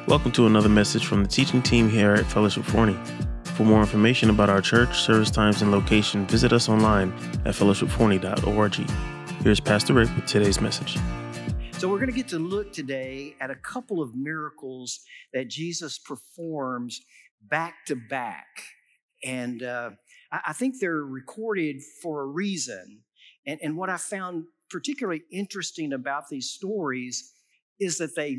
Welcome to another message from the teaching team here at Fellowship Forney. For more information about our church, service times, and location, visit us online at fellowshipforney.org. Here's Pastor Rick with today's message. So we're going to get to look today at a couple of miracles that Jesus performs back to back. And I think they're recorded for a reason. And what I found particularly interesting about these stories is that they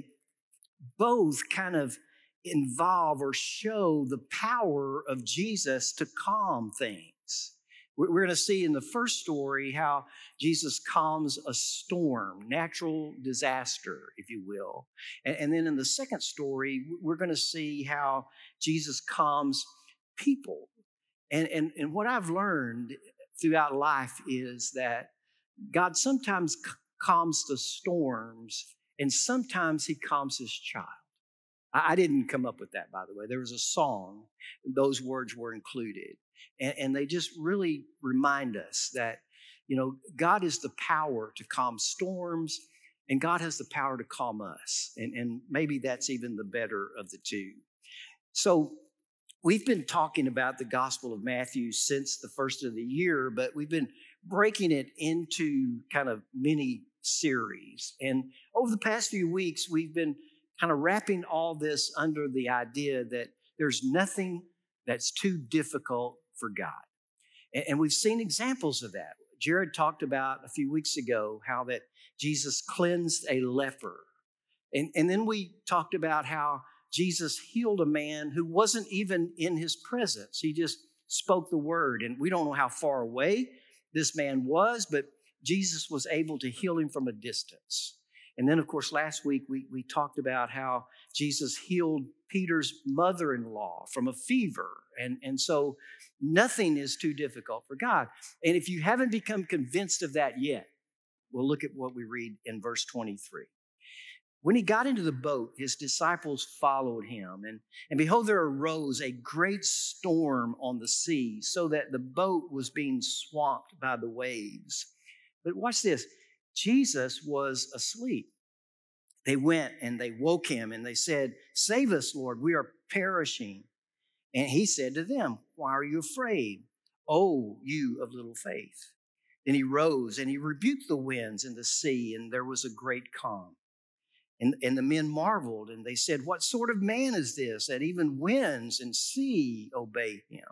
both kind of involve or show the power of Jesus to calm things. We're going to see in the first story how Jesus calms a storm, natural disaster, if you will. And then in the second story, we're going to see how Jesus calms people. And what I've learned throughout life is that God sometimes calms the storms, and sometimes he calms his child. I didn't come up with that, by the way. There was a song, those words were included. And they just really remind us that, God is the power to calm storms, and God has the power to calm us. And maybe that's even the better of the two. So we've been talking about the Gospel of Matthew since the first of the year, but we've been breaking it into kind of mini series. And over the past few weeks, we've been kind of wrapping all this under the idea that there's nothing that's too difficult for God. And we've seen examples of that. Jared talked about a few weeks ago how that Jesus cleansed a leper. And then we talked about how Jesus healed a man who wasn't even in his presence. He just spoke the word. And we don't know how far away this man was, but Jesus was able to heal him from a distance. And then, of course, last week we talked about how Jesus healed Peter's mother-in-law from a fever. And so nothing is too difficult for God. And if you haven't become convinced of that yet, we'll look at what we read in verse 23. When he got into the boat, his disciples followed him. And behold, there arose a great storm on the sea, so that the boat was being swamped by the waves. But watch this. Jesus was asleep. They went and they woke him and they said, "Save us, Lord, we are perishing." And he said to them, "Why are you afraid, O you of little faith?" Then he rose and he rebuked the winds and the sea, and there was a great calm. And the men marveled and they said, "What sort of man is this that even winds and sea obey him?"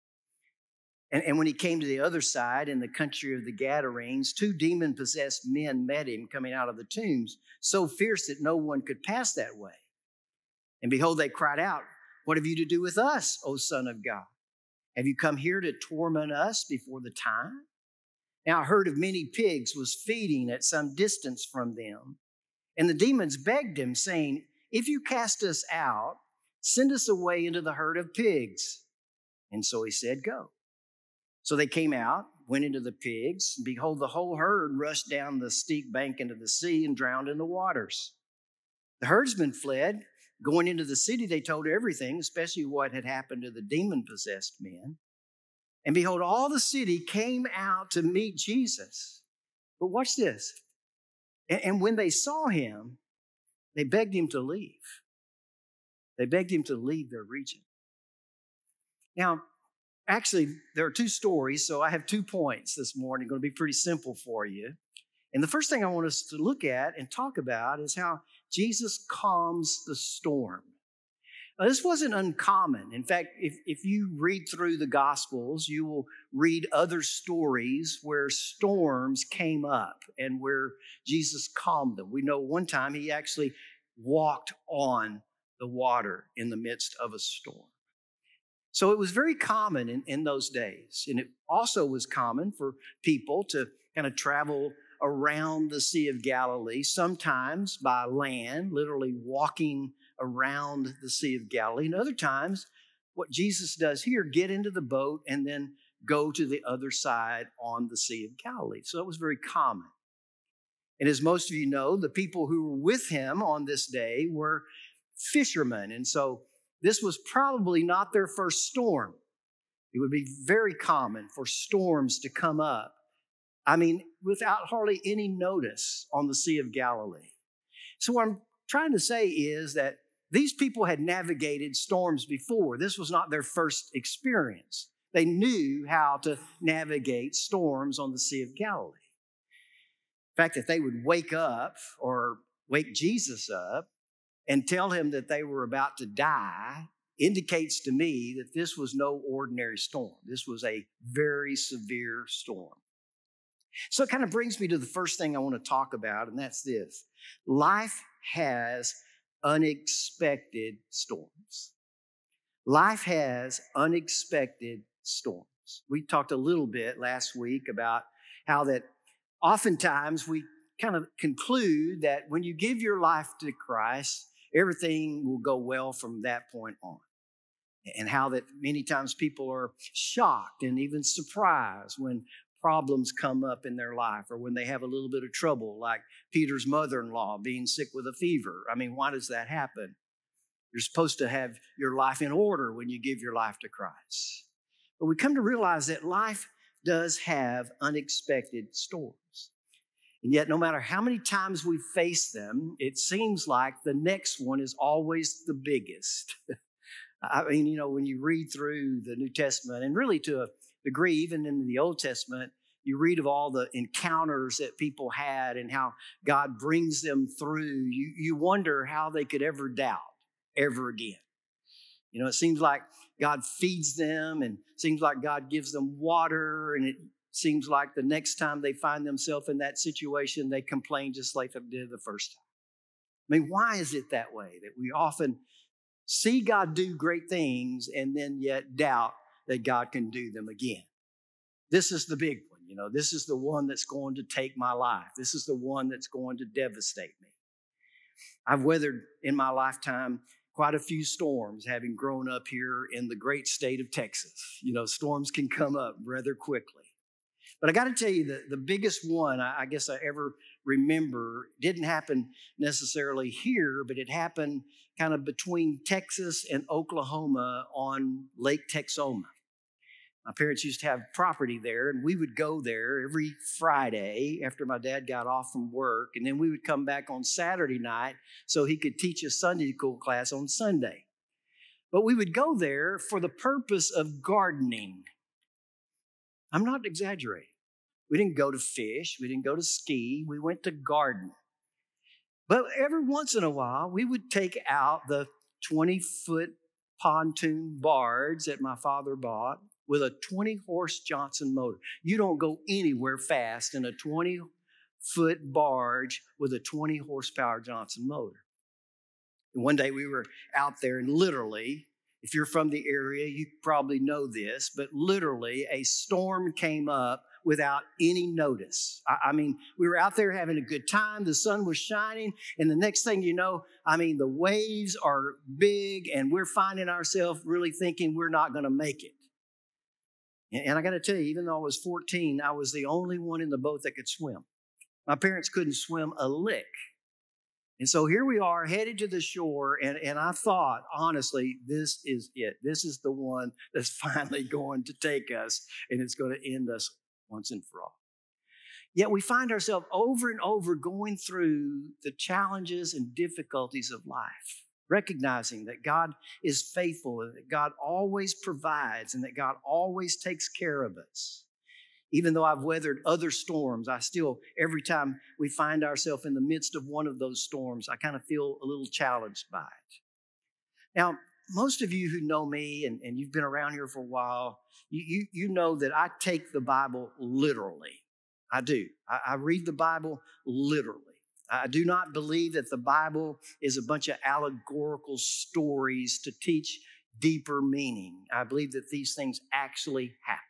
And when he came to the other side in the country of the Gadarenes, 2 demon-possessed men met him coming out of the tombs, so fierce that no one could pass that way. And behold, they cried out, "What have you to do with us, O Son of God? Have you come here to torment us before the time?" Now a herd of many pigs was feeding at some distance from them. And the demons begged him, saying, "If you cast us out, send us away into the herd of pigs." And so he said, "Go." So they came out, went into the pigs, and behold, the whole herd rushed down the steep bank into the sea and drowned in the waters. The herdsmen fled. Going into the city, they told everything, especially what had happened to the demon-possessed men. And behold, all the city came out to meet Jesus. But watch this. And when they saw him, they begged him to leave. They begged him to leave their region. Now, actually, there are 2 stories, so I have 2 points this morning. Going to be pretty simple for you. And the first thing I want us to look at and talk about is how Jesus calms the storm. Now, this wasn't uncommon. In fact, if you read through the Gospels, you will read other stories where storms came up and where Jesus calmed them. We know one time he actually walked on the water in the midst of a storm. So it was very common in those days. And it also was common for people to kind of travel around the Sea of Galilee, sometimes by land, literally walking around the Sea of Galilee. And other times, what Jesus does here, get into the boat and then go to the other side on the Sea of Galilee. So it was very common. And as most of you know, the people who were with him on this day were fishermen. And so this was probably not their first storm. It would be very common for storms to come up, without hardly any notice on the Sea of Galilee. So what I'm trying to say is that These people had navigated storms before. This was not their first experience. They knew how to navigate storms on the Sea of Galilee. In fact, if they would wake up or wake Jesus up and tell him that they were about to die, indicates to me that this was no ordinary storm. This was a very severe storm. So it kind of brings me to the first thing I want to talk about, and that's this. Life has unexpected storms. Life has unexpected storms. We talked a little bit last week about how that oftentimes we kind of conclude that when you give your life to Christ, everything will go well from that point on. And how that many times people are shocked and even surprised when problems come up in their life or when they have a little bit of trouble, like Peter's mother-in-law being sick with a fever. I mean, why does that happen? You're supposed to have your life in order when you give your life to Christ. But we come to realize that life does have unexpected storms. And yet, no matter how many times we face them, it seems like the next one is always the biggest. I mean, you know, when you read through the New Testament, and really to a degree, even in the Old Testament, you read of all the encounters that people had and how God brings them through. You wonder how they could ever doubt ever again. You know, it seems like God feeds them, and it seems like God gives them water, and it seems like the next time they find themselves in that situation, they complain just like they did the first time. I mean, why is it that way that we often see God do great things and then yet doubt that God can do them again? This is the big one, you know. This is the one that's going to take my life. This is the one that's going to devastate me. I've weathered in my lifetime quite a few storms, having grown up here in the great state of Texas. You know, storms can come up rather quickly. But I got to tell you, the biggest one I guess I ever remember didn't happen necessarily here, but it happened kind of between Texas and Oklahoma on Lake Texoma. My parents used to have property there, and we would go there every Friday after my dad got off from work, and then we would come back on Saturday night so he could teach a Sunday school class on Sunday. But we would go there for the purpose of gardening. I'm not exaggerating. We didn't go to fish. We didn't go to ski. We went to garden. But every once in a while, we would take out the 20-foot pontoon barge that my father bought with a 20-horse Johnson motor. You don't go anywhere fast in a 20-foot barge with a 20-horsepower Johnson motor. And one day we were out there, and literally, if you're from the area, you probably know this, but literally a storm came up without any notice. I mean, we were out there having a good time. The sun was shining. And the next thing you know, I mean, the waves are big, and we're finding ourselves really thinking we're not going to make it. And I got to tell you, even though I was 14, I was the only one in the boat that could swim. My parents couldn't swim a lick. And so here we are headed to the shore, and I thought, honestly, this is it. This is the one that's finally going to take us, and it's going to end us once and for all. Yet we find ourselves over and over going through the challenges and difficulties of life, recognizing that God is faithful and that God always provides and that God always takes care of us. Even though I've weathered other storms, I still, every time we find ourselves in the midst of one of those storms, I kind of feel a little challenged by it. Now, most of you who know me and you've been around here for a while, you know that I take the Bible literally. I do. I read the Bible literally. I do not believe that the Bible is a bunch of allegorical stories to teach deeper meaning. I believe that these things actually happen.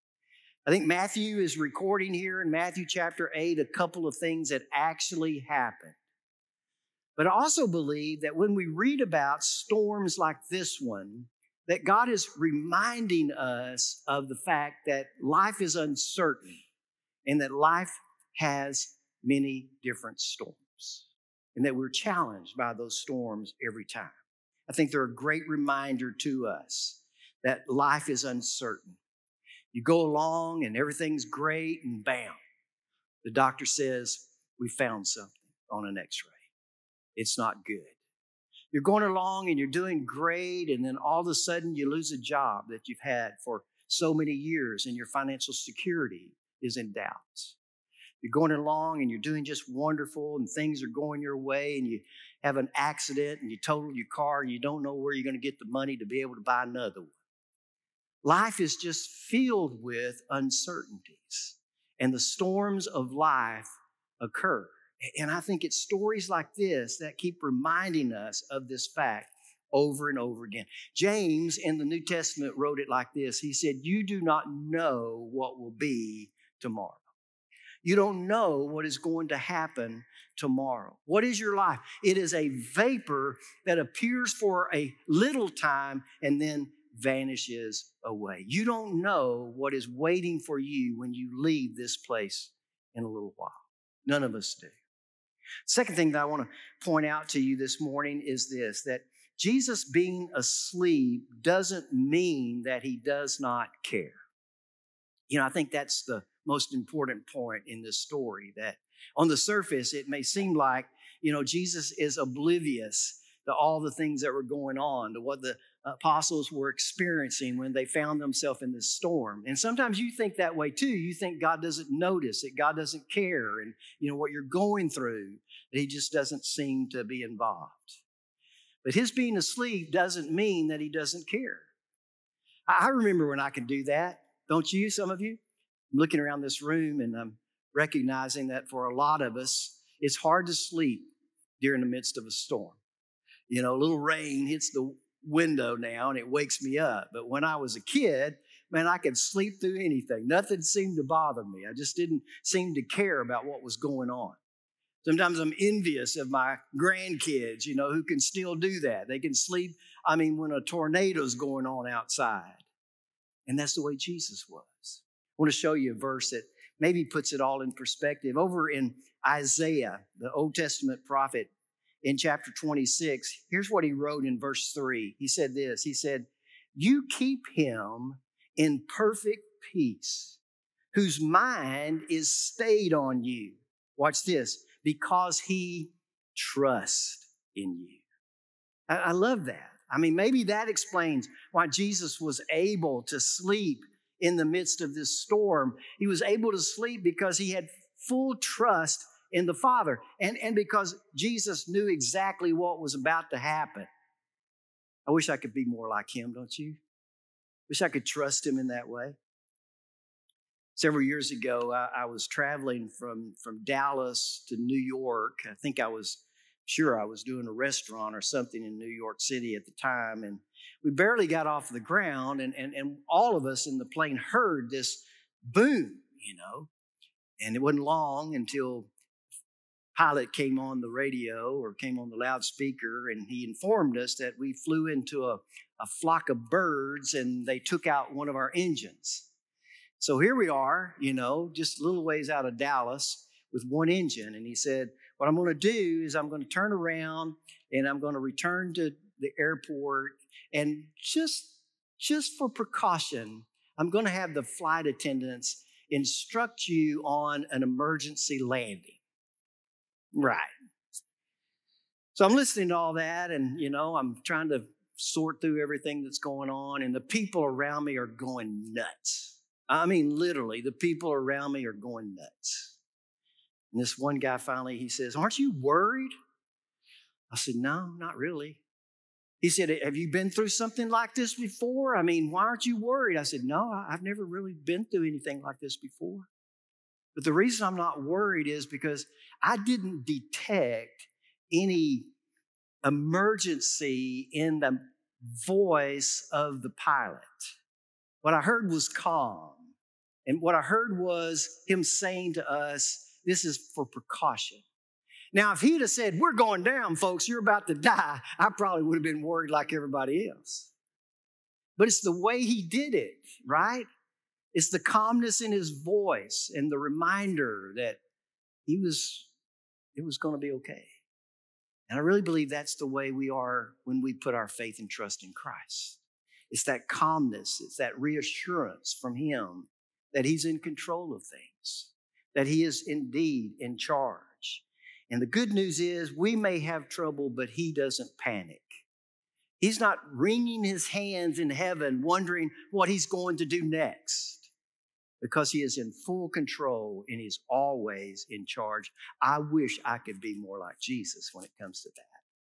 I think Matthew is recording here in Matthew chapter 8 a couple of things that actually happened. But I also believe that when we read about storms like this one, that God is reminding us of the fact that life is uncertain and that life has many different storms and that we're challenged by those storms every time. I think they're a great reminder to us that life is uncertain. You go along and everything's great, and bam, the doctor says, we found something on an x-ray. It's not good. You're going along and you're doing great, and then all of a sudden you lose a job that you've had for so many years and your financial security is in doubt. You're going along and you're doing just wonderful and things are going your way, and you have an accident and you total your car and you don't know where you're going to get the money to be able to buy another one. Life is just filled with uncertainties, and the storms of life occur. And I think it's stories like this that keep reminding us of this fact over and over again. James in the New Testament wrote it like this. He said, "You do not know what will be tomorrow." You don't know what is going to happen tomorrow. What is your life? It is a vapor that appears for a little time and then vanishes away. You don't know what is waiting for you when you leave this place in a little while. None of us do. Second thing that I want to point out to you this morning is this, that Jesus being asleep doesn't mean that he does not care. I think that's the most important point in this story, that on the surface, it may seem like, Jesus is oblivious to all the things that were going on, to what the apostles were experiencing when they found themselves in this storm. And sometimes you think that way too. You think God doesn't notice, that God doesn't care, and what you're going through, that he just doesn't seem to be involved. But his being asleep doesn't mean that he doesn't care. I remember when I could do that. Don't you, some of you? I'm looking around this room and I'm recognizing that for a lot of us, it's hard to sleep during the midst of a storm. A little rain hits the window now and it wakes me up. But when I was a kid, man, I could sleep through anything. Nothing seemed to bother me. I just didn't seem to care about what was going on. Sometimes I'm envious of my grandkids, who can still do that. They can sleep, when a tornado's going on outside. And that's the way Jesus was. I want to show you a verse that maybe puts it all in perspective. Over in Isaiah, the Old Testament prophet, in chapter 26, here's what he wrote in verse 3. He said this, he said, "You keep him in perfect peace, whose mind is stayed on you." Watch this, "because he trusts in you." I love that. Maybe that explains why Jesus was able to sleep in the midst of this storm. He was able to sleep because he had full trust in the Father, and because Jesus knew exactly what was about to happen. I wish I could be more like him, don't you? Wish I could trust him in that way. Several years ago, I was traveling from Dallas to New York. I think I was doing a restaurant or something in New York City at the time, and we barely got off the ground, and all of us in the plane heard this boom, and it wasn't long until pilot came on the radio or came on the loudspeaker, and he informed us that we flew into a flock of birds and they took out one of our engines. So here we are, just a little ways out of Dallas with one engine. And he said, "What I'm going to do is I'm going to turn around and I'm going to return to the airport, and just for precaution, I'm going to have the flight attendants instruct you on an emergency landing." Right. So I'm listening to all that, and I'm trying to sort through everything that's going on, and the people around me are going nuts. Literally, the people around me are going nuts. And this one guy finally, he says, "Aren't you worried?" I said, "No, not really." He said, "Have you been through something like this before? Why aren't you worried?" I said, "No, I've never really been through anything like this before. But the reason I'm not worried is because I didn't detect any emergency in the voice of the pilot. What I heard was calm. And what I heard was him saying to us, this is for precaution." Now, if he'd have said, "We're going down, folks, you're about to die," I probably would have been worried like everybody else. But it's the way he did it, right? It's the calmness in his voice and the reminder that it was going to be okay. And I really believe that's the way we are when we put our faith and trust in Christ. It's that calmness, it's that reassurance from him that he's in control of things, that he is indeed in charge. And the good news is we may have trouble, but he doesn't panic. He's not wringing his hands in heaven, wondering what he's going to do next, because he is in full control and he's always in charge. I wish I could be more like Jesus when it comes to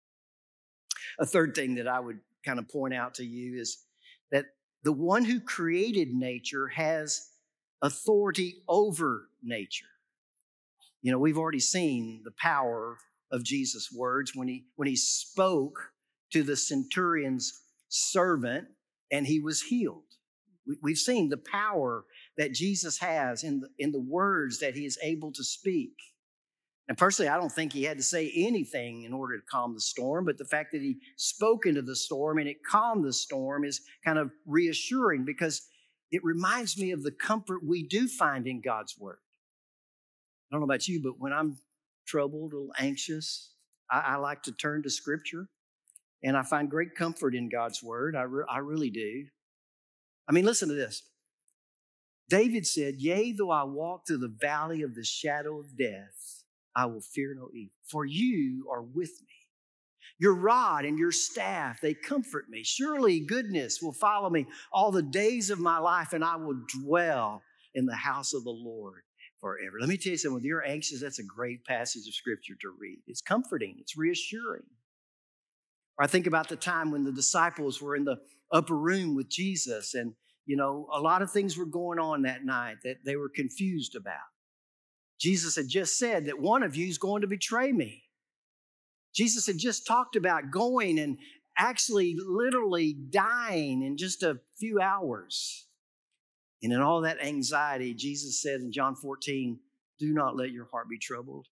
that. A third thing that I would kind of point out to you is that the one who created nature has authority over nature. You know, we've already seen the power of Jesus' words when he spoke to the centurion's servant and he was healed. We've seen the power that Jesus has in the words that he is able to speak. And personally, I don't think he had to say anything in order to calm the storm, but the fact that he spoke into the storm and it calmed the storm is kind of reassuring, because it reminds me of the comfort we do find in God's word. I don't know about you, but when I'm troubled or anxious, I like to turn to Scripture, and I find great comfort in God's word. I really do. I mean, listen to this. David said, "Yea, though I walk through the valley of the shadow of death, I will fear no evil, for you are with me. Your rod and your staff, they comfort me. Surely goodness will follow me all the days of my life, and I will dwell in the house of the Lord forever." Let me tell you something. When you're anxious, that's a great passage of Scripture to read. It's comforting. It's reassuring. Or I think about the time when the disciples were in the upper room with Jesus, and, you know, a lot of things were going on that night that they were confused about. Jesus had just said that one of you is going to betray me. Jesus had just talked about going and actually literally dying in just a few hours. And in all that anxiety, Jesus said in John 14, "Do not let your heart be troubled.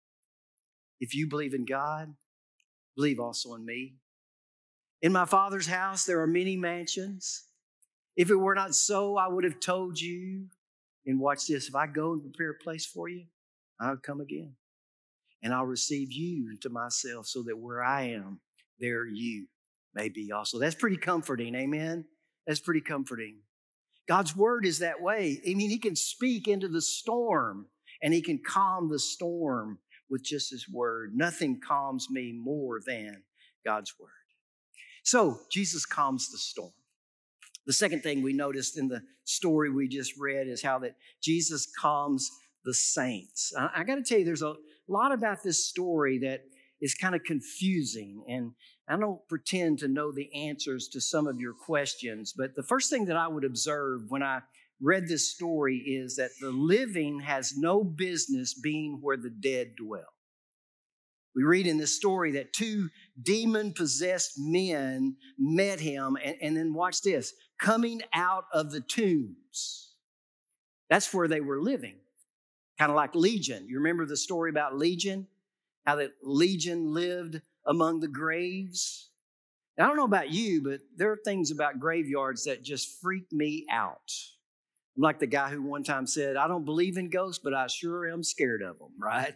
If you believe in God, believe also in me. In my Father's house, there are many mansions. If it were not so, I would have told you." And watch this. "If I go and prepare a place for you, I'll come again. And I'll receive you to myself, so that where I am, there you may be also." That's pretty comforting. Amen. That's pretty comforting. God's word is that way. I mean, he can speak into the storm and he can calm the storm with just his word. Nothing calms me more than God's word. So Jesus calms the storm. The second thing we noticed in the story we just read is how that Jesus calms the saints. I got to tell you, there's a lot about this story that is kind of confusing, and I don't pretend to know the answers to some of your questions, but the first thing that I would observe when I read this story is that the living has no business being where the dead dwell. We read in this story that two demon-possessed men met him, and then watch this, coming out of the tombs. That's where they were living, kind of like Legion. You remember the story about Legion? How that Legion lived among the graves? Now, I don't know about you, but there are things about graveyards that just freak me out. I'm like the guy who one time said, "I don't believe in ghosts, but I sure am scared of them," right?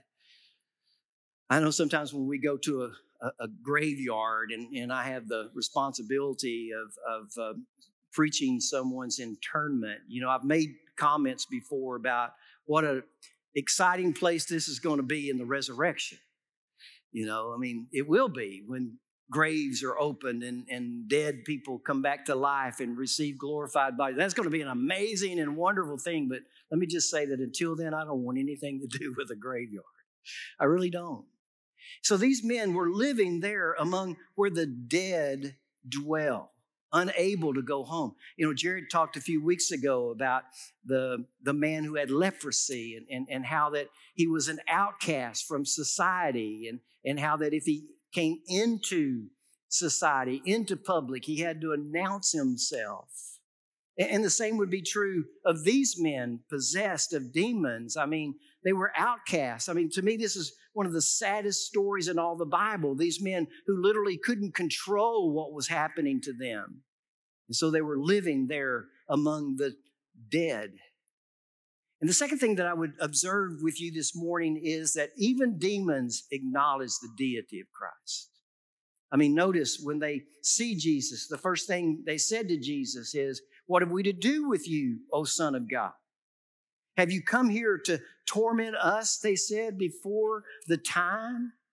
I know sometimes when we go to a graveyard and I have the responsibility of preaching someone's internment, you know, I've made comments before about what an exciting place this is going to be in the resurrection. You know, I mean, it will be when graves are opened and dead people come back to life and receive glorified bodies. That's going to be an amazing and wonderful thing. But let me just say that until then, I don't want anything to do with a graveyard. I really don't. So these men were living there among where the dead dwell, unable to go home. You know, Jared talked a few weeks ago about the man who had leprosy and how that he was an outcast from society, and how that if he came into society, into public, he had to announce himself. And the same would be true of these men possessed of demons. I mean, they were outcasts. I mean, to me, this is one of the saddest stories in all the Bible. These men who literally couldn't control what was happening to them. And so they were living there among the dead. And the second thing that I would observe with you this morning is that even demons acknowledge the deity of Christ. I mean, notice when they see Jesus, the first thing they said to Jesus is, "What have we to do with you, O Son of God? Have you come here to torment us," they said, "before the time?"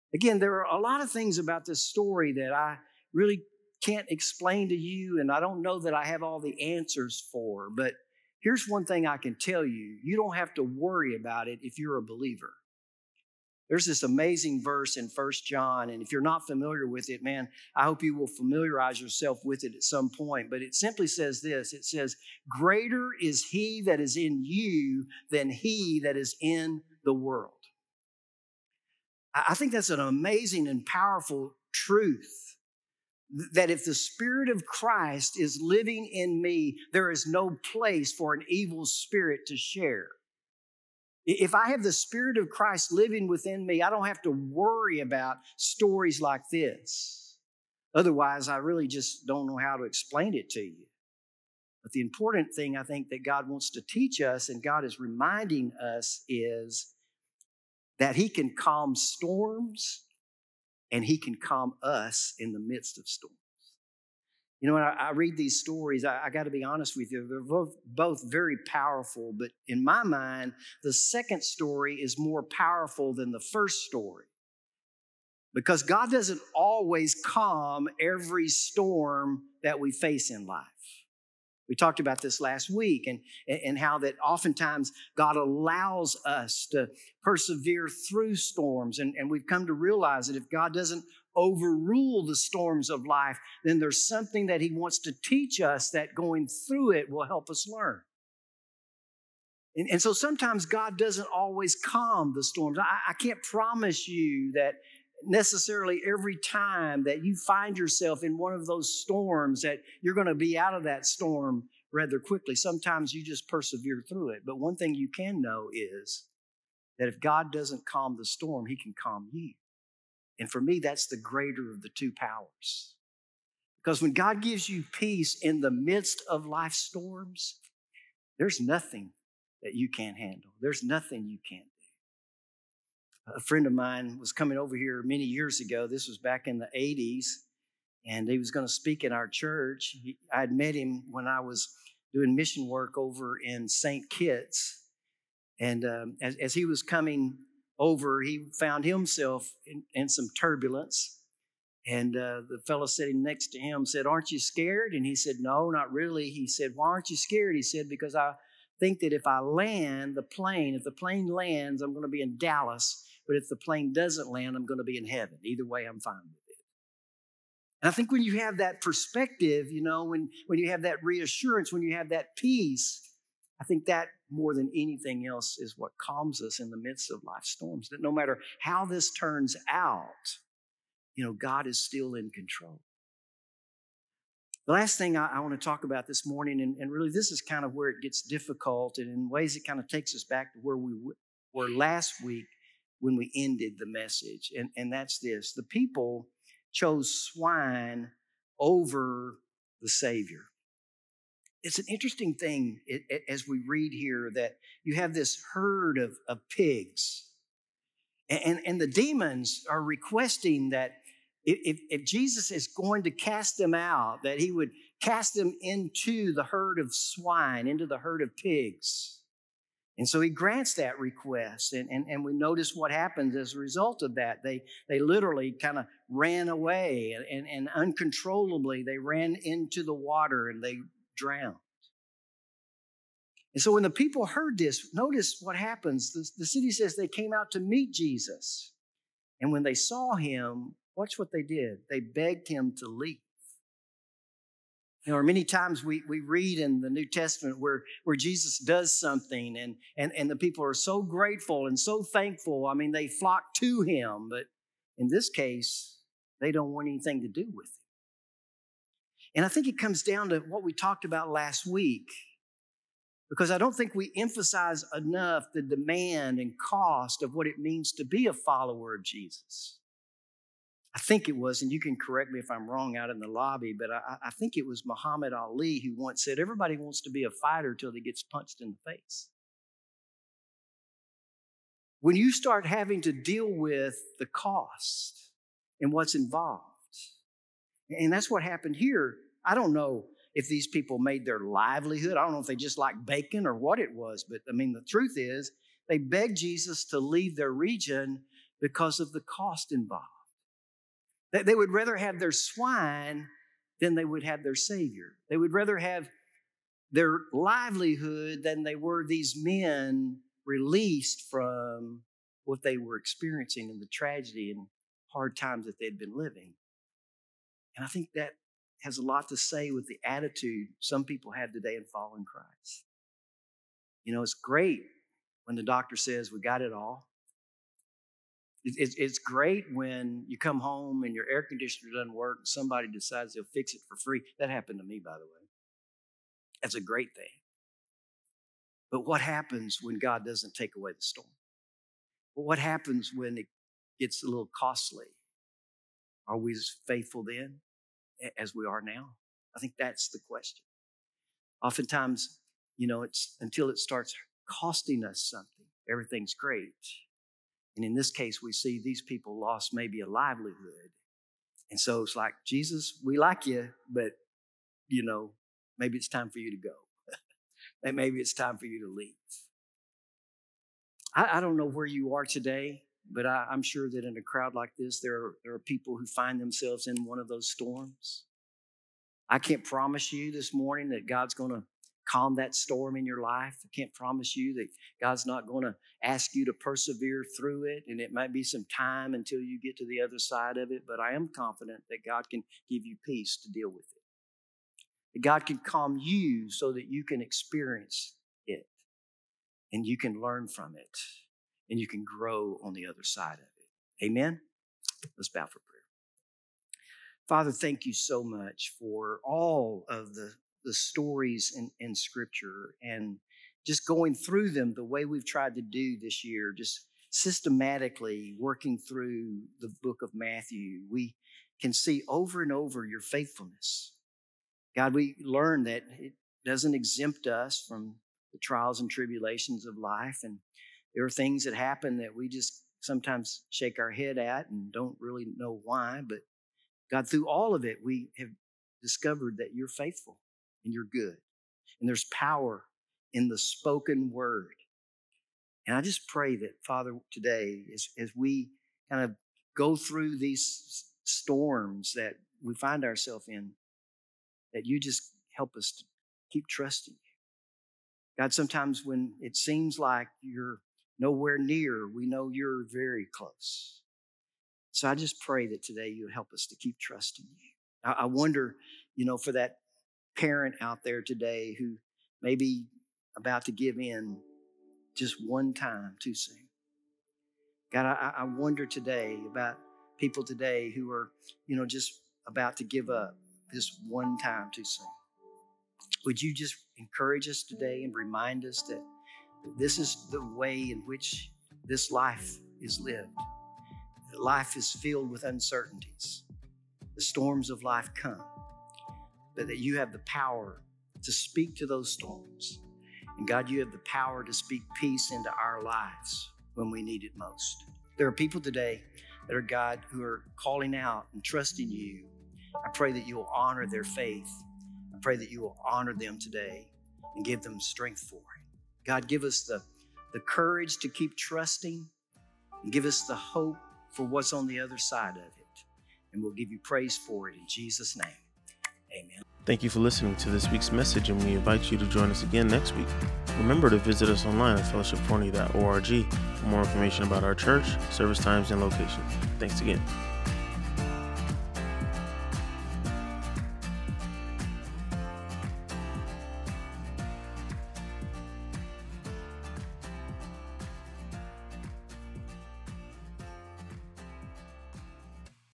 Again, there are a lot of things about this story that I really can't explain to you, and I don't know that I have all the answers for. But here's one thing I can tell you. You don't have to worry about it if you're a believer. There's this amazing verse in 1 John, and if you're not familiar with it, man, I hope you will familiarize yourself with it at some point. But it simply says this. It says, "Greater is he that is in you than he that is in the world." I think that's an amazing and powerful truth, that if the Spirit of Christ is living in me, there is no place for an evil spirit to share. If I have the Spirit of Christ living within me, I don't have to worry about stories like this. Otherwise, I really just don't know how to explain it to you. But the important thing I think that God wants to teach us, and God is reminding us, is that He can calm storms and He can calm us in the midst of storms. You know, when I read these stories, I got to be honest with you, they're both very powerful. But in my mind, the second story is more powerful than the first story. Because God doesn't always calm every storm that we face in life. We talked about this last week and how that oftentimes God allows us to persevere through storms. And we've come to realize that if God doesn't overrule the storms of life, then there's something that He wants to teach us that going through it will help us learn. And so sometimes God doesn't always calm the storms. I can't promise you that necessarily every time that you find yourself in one of those storms that you're going to be out of that storm rather quickly. Sometimes you just persevere through it. But one thing you can know is that if God doesn't calm the storm, He can calm you. And for me, that's the greater of the two powers. Because when God gives you peace in the midst of life's storms, there's nothing that you can't handle. There's nothing you can't do. A friend of mine was coming over here many years ago. This was back in the 80s, and he was going to speak in our church. I had met him when I was doing mission work over in St. Kitts. And as he was coming over, he found himself in some turbulence. And the fellow sitting next to him said, "Aren't you scared?" And he said, "No, not really." He said, "Why aren't you scared?" He said, "Because I think that if I land the plane, if the plane lands, I'm going to be in Dallas. But if the plane doesn't land, I'm going to be in heaven. Either way, I'm fine with it." And I think when you have that perspective, you know, when you have that reassurance, when you have that peace, I think that more than anything else is what calms us in the midst of life's storms. That no matter how this turns out, you know, God is still in control. The last thing I want to talk about this morning, and really this is kind of where it gets difficult, and in ways it kind of takes us back to where we were last week when we ended the message, and that's this. The people chose swine over the Savior. It's an interesting thing as we read here that you have this herd of pigs, and the demons are requesting that if Jesus is going to cast them out, that He would cast them into the herd of swine, into the herd of pigs. And so He grants that request. And we notice what happens as a result of that. They literally kind of ran away and uncontrollably they ran into the water and they drowned. And so when the people heard this, notice what happens. The city says they came out to meet Jesus. And when they saw Him, watch what they did. They begged Him to leave. You know, many times we read in the New Testament where Jesus does something and the people are so grateful and so thankful. I mean, they flock to Him. But in this case, they don't want anything to do with Him. And I think it comes down to what we talked about last week. Because I don't think we emphasize enough the demand and cost of what it means to be a follower of Jesus. I think it was, and you can correct me if I'm wrong out in the lobby, but I think it was Muhammad Ali who once said, everybody wants to be a fighter till he gets punched in the face. When you start having to deal with the cost and what's involved, and that's what happened here. I don't know if these people made their livelihood. I don't know if they just liked bacon or what it was, but I mean, the truth is they begged Jesus to leave their region because of the cost involved. They would rather have their swine than they would have their Savior. They would rather have their livelihood than they were these men released from what they were experiencing and the tragedy and hard times that they'd been living. And I think that has a lot to say with the attitude some people have today in following Christ. You know, it's great when the doctor says, we got it all. It's great when you come home and your air conditioner doesn't work and somebody decides they'll fix it for free. That happened to me, by the way. That's a great thing. But what happens when God doesn't take away the storm? Well, what happens when it gets a little costly? Are we as faithful then as we are now? I think that's the question. Oftentimes, you know, it's until it starts costing us something, everything's great. And in this case, we see these people lost maybe a livelihood. And so it's like, Jesus, we like you, but, you know, maybe it's time for you to go. And maybe it's time for you to leave. I don't know where you are today, but I'm sure that in a crowd like this, there are people who find themselves in one of those storms. I can't promise you this morning that God's going to calm that storm in your life. I can't promise you that God's not going to ask you to persevere through it, and it might be some time until you get to the other side of it, but I am confident that God can give you peace to deal with it. That God can calm you so that you can experience it, and you can learn from it, and you can grow on the other side of it. Amen? Let's bow for prayer. Father, thank you so much for all of the stories in Scripture and just going through them the way we've tried to do this year, just systematically working through the book of Matthew. We can see over and over your faithfulness. God, we learn that it doesn't exempt us from the trials and tribulations of life, and there are things that happen that we just sometimes shake our head at and don't really know why, but God, through all of it, we have discovered that you're faithful and you're good. And there's power in the spoken word. And I just pray that, Father, today, as we kind of go through these storms that we find ourselves in, that you just help us to keep trusting you. God, sometimes when it seems like you're nowhere near, we know you're very close. So I just pray that today you'll help us to keep trusting you. I wonder, you know, for that parent out there today who may be about to give in just one time too soon. God, I wonder today about people today who are, you know, just about to give up this one time too soon. Would you just encourage us today and remind us that this is the way in which this life is lived? That life is filled with uncertainties. The storms of life come, but that you have the power to speak to those storms. And God, you have the power to speak peace into our lives when we need it most. There are people today that are, God, who are calling out and trusting you. I pray that you will honor their faith. I pray that you will honor them today and give them strength for it. God, give us the courage to keep trusting and give us the hope for what's on the other side of it. And we'll give you praise for it in Jesus' name. Amen. Thank you for listening to this week's message, and we invite you to join us again next week. Remember to visit us online at fellowshipforney.org for more information about our church, service times, and location. Thanks again.